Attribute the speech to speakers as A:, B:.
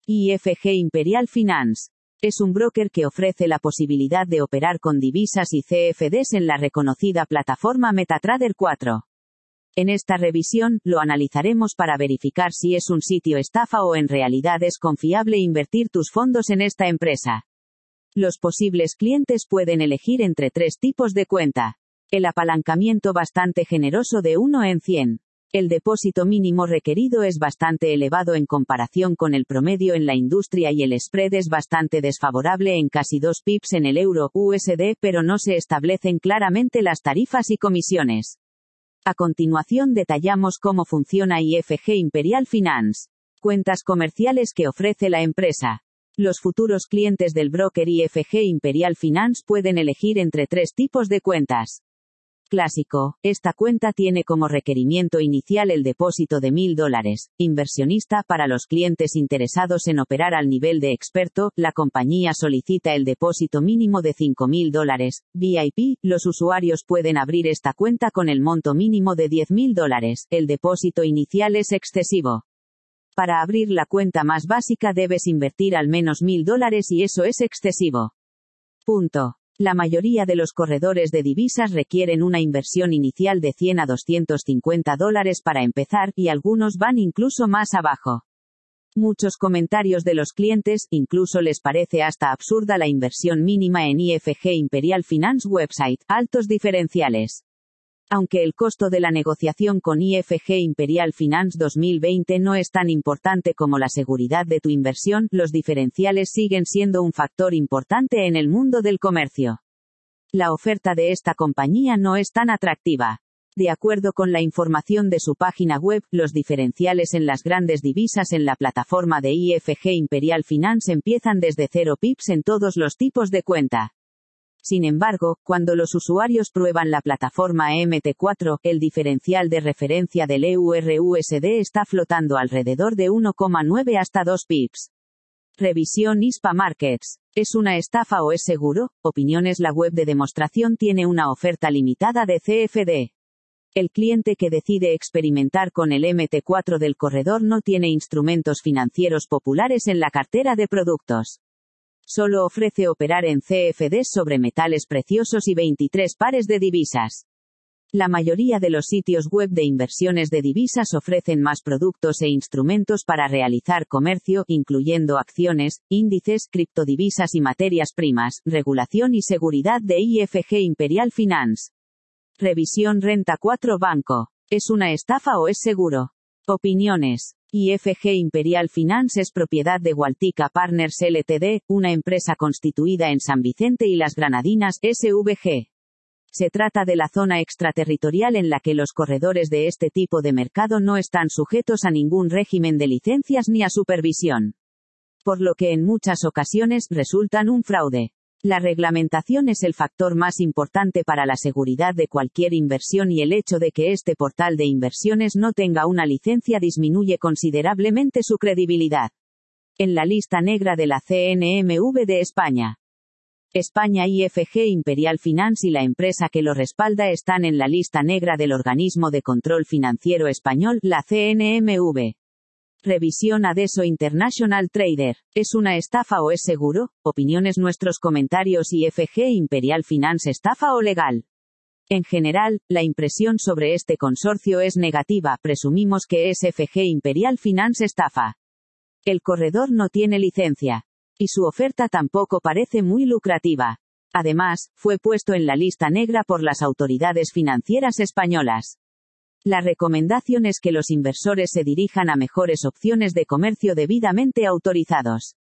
A: IFG Imperial Finance. Es un broker que ofrece la posibilidad de operar con divisas y CFDs en la reconocida plataforma MetaTrader 4. En esta revisión, lo analizaremos para verificar si es un sitio estafa o en realidad es confiable invertir tus fondos en esta empresa. Los posibles clientes pueden elegir entre 3 tipos de cuenta. El apalancamiento bastante generoso de 1 en 100. El depósito mínimo requerido es bastante elevado en comparación con el promedio en la industria y el spread es bastante desfavorable en casi 2 pips en el euro-USD, pero no se establecen claramente las tarifas y comisiones. A continuación detallamos cómo funciona IFG Imperial Finance. Cuentas comerciales que ofrece la empresa. Los futuros clientes del broker IFG Imperial Finance pueden elegir entre 3 tipos de cuentas. Clásico. Esta cuenta tiene como requerimiento inicial el depósito de $1.000. Inversionista. Para los clientes interesados en operar al nivel de experto, la compañía solicita el depósito mínimo de $5.000. VIP. Los usuarios pueden abrir esta cuenta con el monto mínimo de $10.000. El depósito inicial es excesivo. Para abrir la cuenta más básica debes invertir al menos $1.000 y eso es excesivo. Punto. La mayoría de los corredores de divisas requieren una inversión inicial de $100 a $250 para empezar, y algunos van incluso más abajo. Muchos comentarios de los clientes, incluso les parece hasta absurda la inversión mínima en IFG Imperial Finance website, altos diferenciales. Aunque el costo de la negociación con IFG Imperial Finance 2020 no es tan importante como la seguridad de tu inversión, los diferenciales siguen siendo un factor importante en el mundo del comercio. La oferta de esta compañía no es tan atractiva. De acuerdo con la información de su página web, los diferenciales en las grandes divisas en la plataforma de IFG Imperial Finance empiezan desde 0 pips en todos los tipos de cuenta. Sin embargo, cuando los usuarios prueban la plataforma MT4, el diferencial de referencia del EUR-USD está flotando alrededor de 1,9 hasta 2 pips. Revisión ISPA Markets. ¿Es una estafa o es seguro? Opiniones. La web de demostración tiene una oferta limitada de CFD. El cliente que decide experimentar con el MT4 del corredor no tiene instrumentos financieros populares en la cartera de productos. Solo ofrece operar en CFDs sobre metales preciosos y 23 pares de divisas. La mayoría de los sitios web de inversiones de divisas ofrecen más productos e instrumentos para realizar comercio, incluyendo acciones, índices, criptodivisas y materias primas. Regulación y seguridad de IFG Imperial Finance. Revisión Renta 4 Banco. ¿Es una estafa o es seguro? Opiniones. IFG Imperial Finance es propiedad de Waltica Partners Ltd., una empresa constituida en San Vicente y las Granadinas, SVG. Se trata de la zona extraterritorial en la que los corredores de este tipo de mercado no están sujetos a ningún régimen de licencias ni a supervisión. Por lo que en muchas ocasiones resultan un fraude. La reglamentación es el factor más importante para la seguridad de cualquier inversión y el hecho de que este portal de inversiones no tenga una licencia disminuye considerablemente su credibilidad. En la lista negra de la CNMV de España. España. IFG Imperial Finance y la empresa que lo respalda están en la lista negra del Organismo de Control Financiero Español, la CNMV. Revisión Adeso International Trader. ¿Es una estafa o es seguro? Opiniones. Nuestros comentarios. IFG Imperial Finance estafa o legal. En general, la impresión sobre este consorcio es negativa. Presumimos que es IFG Imperial Finance estafa. El corredor no tiene licencia. Y su oferta tampoco parece muy lucrativa. Además, fue puesto en la lista negra por las autoridades financieras españolas. La recomendación es que los inversores se dirijan a mejores opciones de comercio debidamente autorizados.